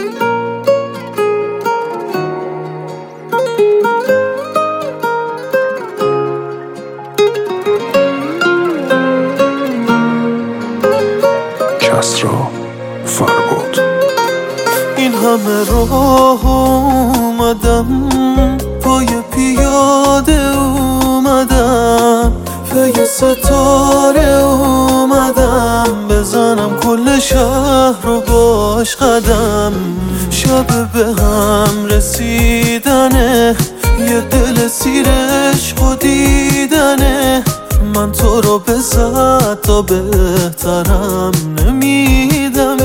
کسرا فرباد. این همه راه اومدم، پای پیاده اومدم، پی ستاره اومدم، بزنم کل شهر رو باش قدم. شب به هم رسیدنه، یه دل سیر عشق و دیدنه. من تو رو به صد تا بهترم نمیدمت،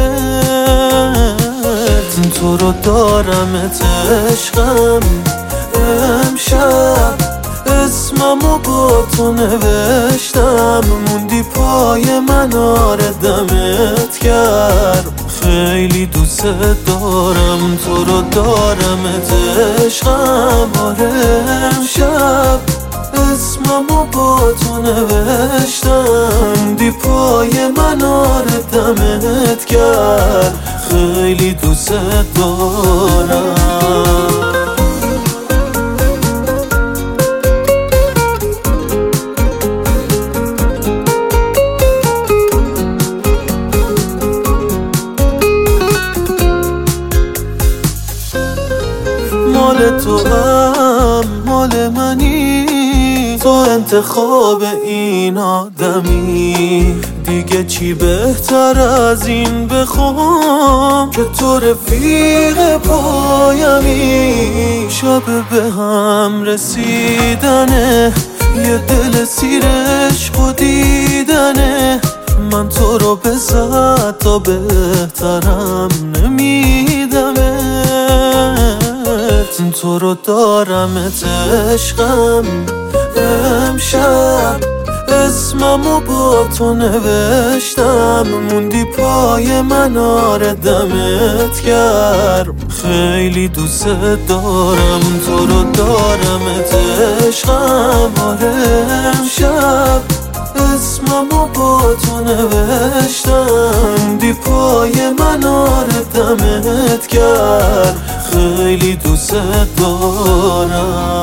تو رو دارمت عشقم. امشب اسممو با تو نوشتم، موندی پای من آره دمت کرد. خیلی دوست دارم تو رو دارمت عشقم. آره امشب اسممو با تو نوشتم، دی پای من آره دمت کرد. خیلی دوست دارم. مال تو هم مال منی، تو انتخاب این آدمی. دیگه چی بهتر از این بخوام که تو رفیق پایمی. شب به هم رسیدنه، یه دل سیر عشق و دیدنه. من تو رو به صد تا بهترم نمیدمت، تو رو دارمت عشقم. امشب اسممو با تو نوشتم، موندی پای من آره دمت کرد. خیلی دوست دارم تو رو دارمت عشقم. آره امشب اسممو با تو نوشتم، دی پای من آره دمت کرد. خیلی دوست دارم.